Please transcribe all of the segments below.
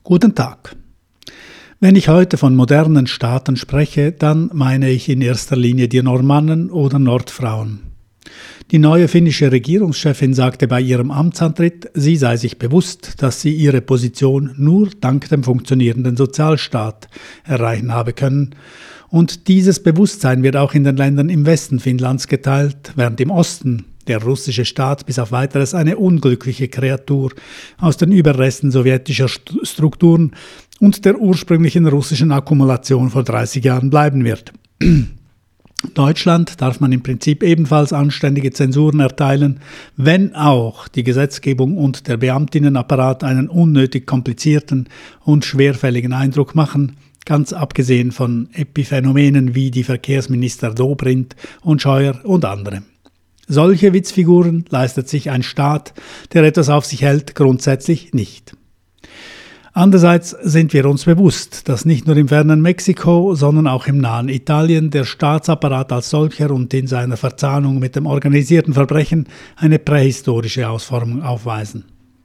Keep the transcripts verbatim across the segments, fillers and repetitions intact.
Guten Tag. Wenn ich heute von modernen Staaten spreche, dann meine ich in erster Linie die Normannen oder Nordfrauen. Die neue finnische Regierungschefin sagte bei ihrem Amtsantritt, sie sei sich bewusst, dass sie ihre Position nur dank dem funktionierenden Sozialstaat erreichen habe können. Und dieses Bewusstsein wird auch in den Ländern im Westen Finnlands geteilt, während im Osten der russische Staat bis auf Weiteres eine unglückliche Kreatur aus den Überresten sowjetischer Strukturen und der ursprünglichen russischen Akkumulation vor dreißig Jahren bleiben wird. Deutschland darf man im Prinzip ebenfalls anständige Zensuren erteilen, wenn auch die Gesetzgebung und der Beamtinnenapparat einen unnötig komplizierten und schwerfälligen Eindruck machen, ganz abgesehen von Epiphänomenen wie die Verkehrsminister Dobrindt und Scheuer und andere. Solche Witzfiguren leistet sich ein Staat, der etwas auf sich hält, grundsätzlich nicht. Andererseits sind wir uns bewusst, dass nicht nur im fernen Mexiko, sondern auch im nahen Italien der Staatsapparat als solcher und in seiner Verzahnung mit dem organisierten Verbrechen eine prähistorische Ausformung aufweisen.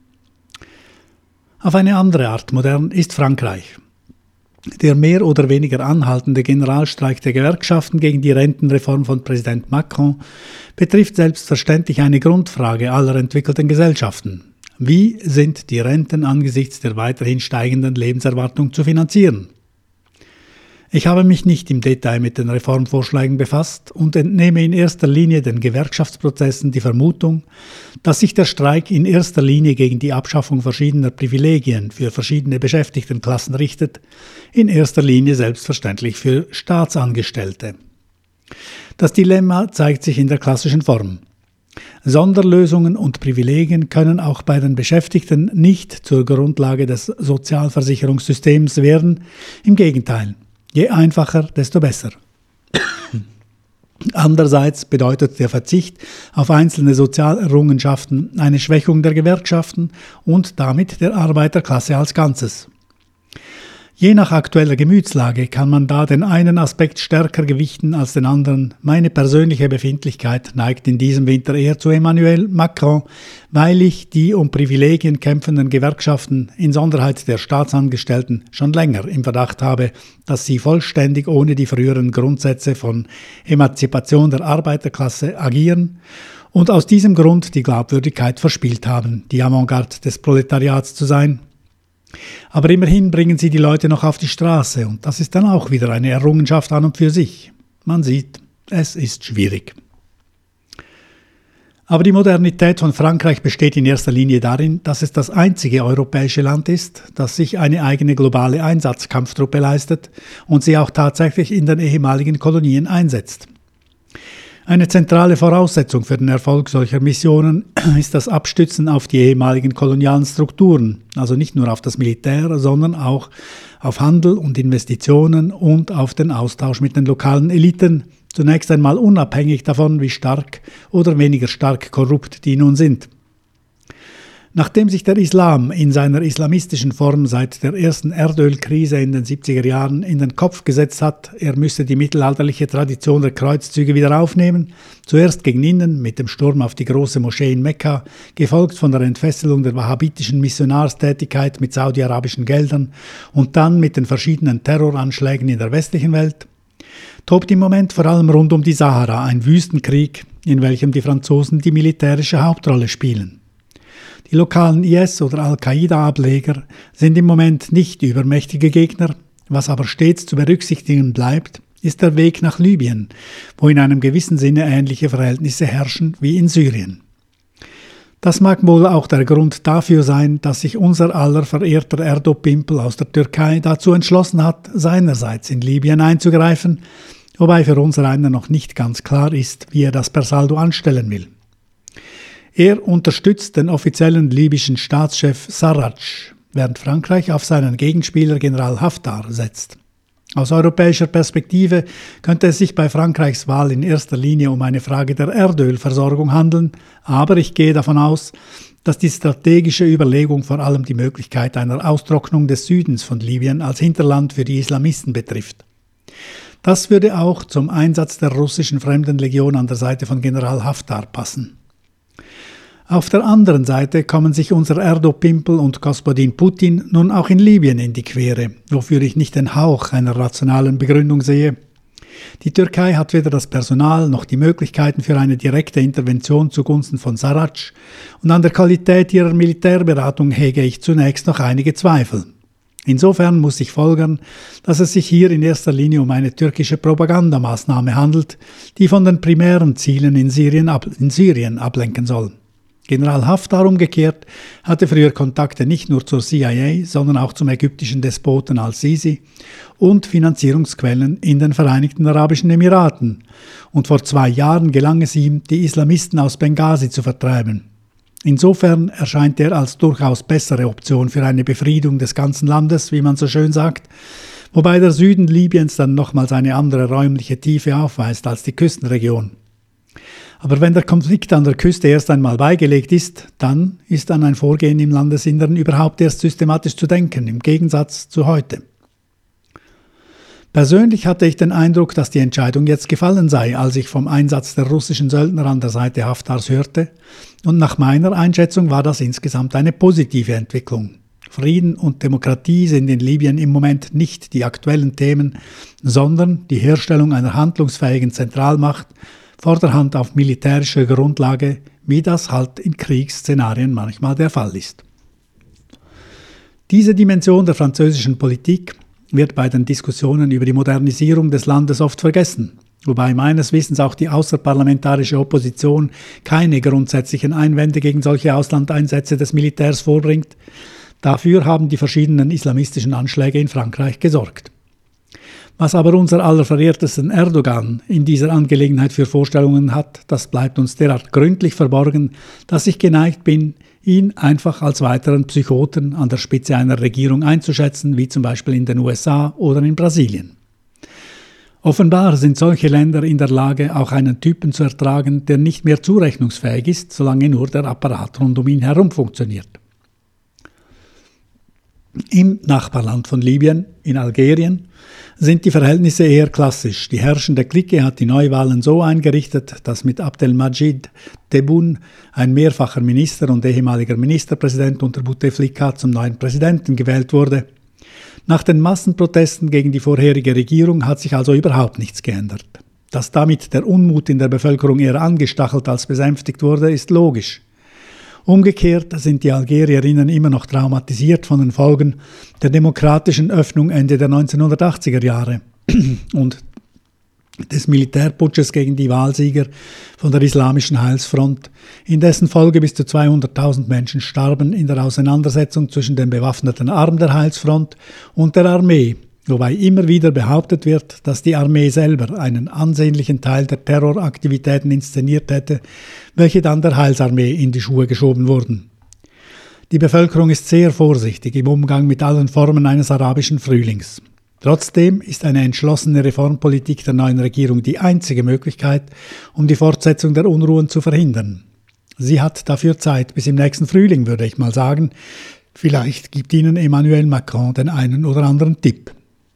Auf eine andere Art modern ist Frankreich. Der mehr oder weniger anhaltende Generalstreik der Gewerkschaften gegen die Rentenreform von Präsident Macron betrifft selbstverständlich eine Grundfrage aller entwickelten Gesellschaften. Wie sind die Renten angesichts der weiterhin steigenden Lebenserwartung zu finanzieren? Ich habe mich nicht im Detail mit den Reformvorschlägen befasst und entnehme in erster Linie den Gewerkschaftsprozessen die Vermutung, dass sich der Streik in erster Linie gegen die Abschaffung verschiedener Privilegien für verschiedene Beschäftigtenklassen richtet, in erster Linie selbstverständlich für Staatsangestellte. Das Dilemma zeigt sich in der klassischen Form. Sonderlösungen und Privilegien können auch bei den Beschäftigten nicht zur Grundlage des Sozialversicherungssystems werden, im Gegenteil. Je einfacher, desto besser. Andererseits bedeutet der Verzicht auf einzelne Sozialerrungenschaften eine Schwächung der Gewerkschaften und damit der Arbeiterklasse als Ganzes. Je nach aktueller Gemütslage kann man da den einen Aspekt stärker gewichten als den anderen. Meine persönliche Befindlichkeit neigt in diesem Winter eher zu Emmanuel Macron, weil ich die um Privilegien kämpfenden Gewerkschaften, insonderheit der Staatsangestellten, schon länger im Verdacht habe, dass sie vollständig ohne die früheren Grundsätze von Emanzipation der Arbeiterklasse agieren und aus diesem Grund die Glaubwürdigkeit verspielt haben, die Avantgarde des Proletariats zu sein. Aber immerhin bringen sie die Leute noch auf die Straße und das ist dann auch wieder eine Errungenschaft an und für sich. Man sieht, es ist schwierig. Aber die Modernität von Frankreich besteht in erster Linie darin, dass es das einzige europäische Land ist, das sich eine eigene globale Einsatzkampftruppe leistet und sie auch tatsächlich in den ehemaligen Kolonien einsetzt. Eine zentrale Voraussetzung für den Erfolg solcher Missionen ist das Abstützen auf die ehemaligen kolonialen Strukturen, also nicht nur auf das Militär, sondern auch auf Handel und Investitionen und auf den Austausch mit den lokalen Eliten, zunächst einmal unabhängig davon, wie stark oder weniger stark korrupt die nun sind. Nachdem sich der Islam in seiner islamistischen Form seit der ersten Erdölkrise in den siebziger Jahren in den Kopf gesetzt hat, er müsse die mittelalterliche Tradition der Kreuzzüge wieder aufnehmen, zuerst gegen innen mit dem Sturm auf die große Moschee in Mekka, gefolgt von der Entfesselung der wahhabitischen Missionarstätigkeit mit saudi-arabischen Geldern und dann mit den verschiedenen Terroranschlägen in der westlichen Welt, tobt im Moment vor allem rund um die Sahara ein Wüstenkrieg, in welchem die Franzosen die militärische Hauptrolle spielen. Die lokalen I S- oder Al-Qaida-Ableger sind im Moment nicht übermächtige Gegner, was aber stets zu berücksichtigen bleibt, ist der Weg nach Libyen, wo in einem gewissen Sinne ähnliche Verhältnisse herrschen wie in Syrien. Das mag wohl auch der Grund dafür sein, dass sich unser aller verehrter Erdopimpel aus der Türkei dazu entschlossen hat, seinerseits in Libyen einzugreifen, wobei für unser einer noch nicht ganz klar ist, wie er das per Saldo anstellen will. Er unterstützt den offiziellen libyschen Staatschef Sarraj, während Frankreich auf seinen Gegenspieler General Haftar setzt. Aus europäischer Perspektive könnte es sich bei Frankreichs Wahl in erster Linie um eine Frage der Erdölversorgung handeln, aber ich gehe davon aus, dass die strategische Überlegung vor allem die Möglichkeit einer Austrocknung des Südens von Libyen als Hinterland für die Islamisten betrifft. Das würde auch zum Einsatz der russischen Fremdenlegion an der Seite von General Haftar passen. Auf der anderen Seite kommen sich unser Erdo-Pimpel und Gospodin Putin nun auch in Libyen in die Quere, wofür ich nicht den Hauch einer rationalen Begründung sehe. Die Türkei hat weder das Personal noch die Möglichkeiten für eine direkte Intervention zugunsten von Sarraj und an der Qualität ihrer Militärberatung hege ich zunächst noch einige Zweifel. Insofern muss ich folgern, dass es sich hier in erster Linie um eine türkische Propagandamaßnahme handelt, die von den primären Zielen in Syrien, ab, in Syrien ablenken soll. General Haftar umgekehrt hatte früher Kontakte nicht nur zur C I A, sondern auch zum ägyptischen Despoten al-Sisi und Finanzierungsquellen in den Vereinigten Arabischen Emiraten. Und vor zwei Jahren gelang es ihm, die Islamisten aus Benghazi zu vertreiben. Insofern erscheint er als durchaus bessere Option für eine Befriedung des ganzen Landes, wie man so schön sagt, wobei der Süden Libyens dann nochmals eine andere räumliche Tiefe aufweist als die Küstenregion. Aber wenn der Konflikt an der Küste erst einmal beigelegt ist, dann ist an ein Vorgehen im Landesinneren überhaupt erst systematisch zu denken, im Gegensatz zu heute. Persönlich hatte ich den Eindruck, dass die Entscheidung jetzt gefallen sei, als ich vom Einsatz der russischen Söldner an der Seite Haftars hörte, und nach meiner Einschätzung war das insgesamt eine positive Entwicklung. Frieden und Demokratie sind in Libyen im Moment nicht die aktuellen Themen, sondern die Herstellung einer handlungsfähigen Zentralmacht, vorderhand auf militärischer Grundlage, wie das halt in Kriegsszenarien manchmal der Fall ist. Diese Dimension der französischen Politik wird bei den Diskussionen über die Modernisierung des Landes oft vergessen, wobei meines Wissens auch die außerparlamentarische Opposition keine grundsätzlichen Einwände gegen solche Auslandeinsätze des Militärs vorbringt. Dafür haben die verschiedenen islamistischen Anschläge in Frankreich gesorgt. Was aber unser allerverehrtesten Erdogan in dieser Angelegenheit für Vorstellungen hat, das bleibt uns derart gründlich verborgen, dass ich geneigt bin, ihn einfach als weiteren Psychoten an der Spitze einer Regierung einzuschätzen, wie zum Beispiel in den U S A oder in Brasilien. Offenbar sind solche Länder in der Lage, auch einen Typen zu ertragen, der nicht mehr zurechnungsfähig ist, solange nur der Apparat rund um ihn herum funktioniert. Im Nachbarland von Libyen, in Algerien, sind die Verhältnisse eher klassisch. Die herrschende Clique hat die Neuwahlen so eingerichtet, dass mit Abdelmadjid Tebboune ein mehrfacher Minister und ehemaliger Ministerpräsident unter Bouteflika zum neuen Präsidenten gewählt wurde. Nach den Massenprotesten gegen die vorherige Regierung hat sich also überhaupt nichts geändert. Dass damit der Unmut in der Bevölkerung eher angestachelt als besänftigt wurde, ist logisch. Umgekehrt sind die Algerierinnen immer noch traumatisiert von den Folgen der demokratischen Öffnung Ende der neunzehnhundertachtziger Jahre und des Militärputsches gegen die Wahlsieger von der Islamischen Heilsfront, in dessen Folge bis zu zweihunderttausend Menschen starben in der Auseinandersetzung zwischen dem bewaffneten Arm der Heilsfront und der Armee, wobei immer wieder behauptet wird, dass die Armee selber einen ansehnlichen Teil der Terroraktivitäten inszeniert hätte, welche dann der Heilsarmee in die Schuhe geschoben wurden. Die Bevölkerung ist sehr vorsichtig im Umgang mit allen Formen eines arabischen Frühlings. Trotzdem ist eine entschlossene Reformpolitik der neuen Regierung die einzige Möglichkeit, um die Fortsetzung der Unruhen zu verhindern. Sie hat dafür Zeit bis im nächsten Frühling, würde ich mal sagen. Vielleicht gibt Ihnen Emmanuel Macron den einen oder anderen Tipp.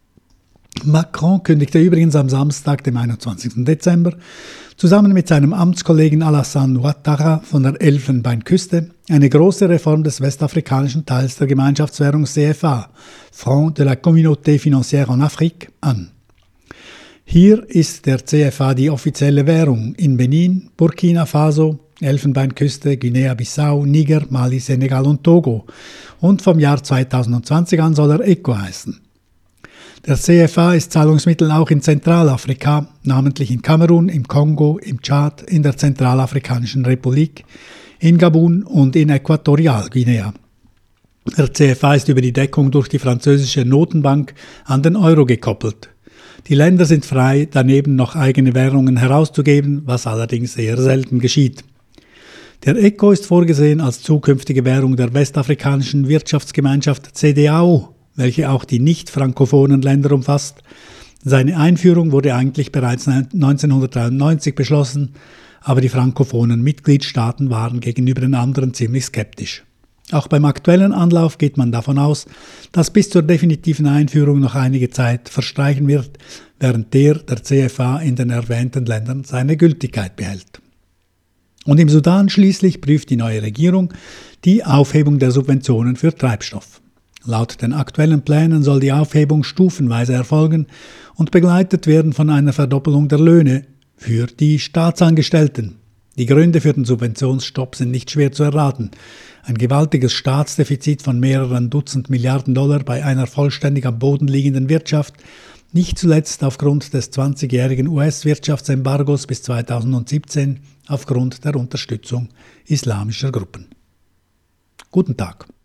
Macron kündigte übrigens am Samstag, dem einundzwanzigsten Dezember, zusammen mit seinem Amtskollegen Alassane Ouattara von der Elfenbeinküste eine große Reform des westafrikanischen Teils der Gemeinschaftswährung C F A, Fonds de la Communauté Financière en Afrique, an. Hier ist der C F A die offizielle Währung in Benin, Burkina Faso, Elfenbeinküste, Guinea-Bissau, Niger, Mali, Senegal und Togo, und vom Jahr zweitausendzwanzig an soll er ECO heißen. Der C F A ist Zahlungsmittel auch in Zentralafrika, namentlich in Kamerun, im Kongo, im Tschad, in der Zentralafrikanischen Republik, in Gabun und in Äquatorialguinea. Der C F A ist über die Deckung durch die französische Notenbank an den Euro gekoppelt. Die Länder sind frei, daneben noch eigene Währungen herauszugeben, was allerdings eher selten geschieht. Der ECO ist vorgesehen als zukünftige Währung der westafrikanischen Wirtschaftsgemeinschaft C D A O, welche auch die nicht-frankophonen Länder umfasst. Seine Einführung wurde eigentlich bereits neunzehnhundertdreiundneunzig beschlossen, aber die frankophonen Mitgliedstaaten waren gegenüber den anderen ziemlich skeptisch. Auch beim aktuellen Anlauf geht man davon aus, dass bis zur definitiven Einführung noch einige Zeit verstreichen wird, während der der C F A in den erwähnten Ländern seine Gültigkeit behält. Und im Sudan schließlich prüft die neue Regierung die Aufhebung der Subventionen für Treibstoff. Laut den aktuellen Plänen soll die Aufhebung stufenweise erfolgen und begleitet werden von einer Verdoppelung der Löhne für die Staatsangestellten. Die Gründe für den Subventionsstopp sind nicht schwer zu erraten. Ein gewaltiges Staatsdefizit von mehreren Dutzend Milliarden Dollar bei einer vollständig am Boden liegenden Wirtschaft, nicht zuletzt aufgrund des zwanzigjährigen U S-Wirtschaftsembargos bis zweitausendsiebzehn aufgrund der Unterstützung islamischer Gruppen. Guten Tag.